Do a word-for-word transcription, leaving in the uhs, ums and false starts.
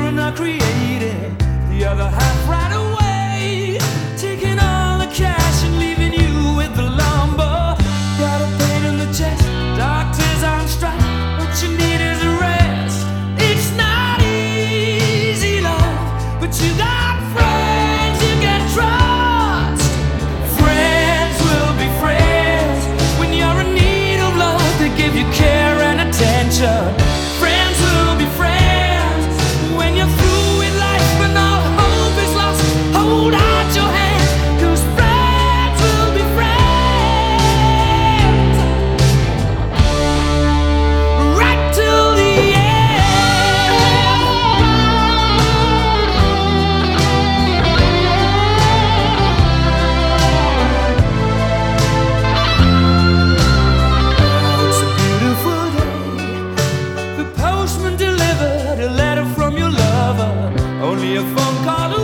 children are created, the other half right away, taking all the cash and leaving you with the lumber. Got a pain in the chest, doctors on strike, what you need is a rest. It's not easy, love, but you got friends you can trust. Friends will be friends when you're in need of love. They give you care and attention. Friends will be friends when you're through with life and all hope is lost. Hold out your hand, 'cause friends will be friends right till the It's a beautiful day. The postman delivered a letter from your lover. Only a phone call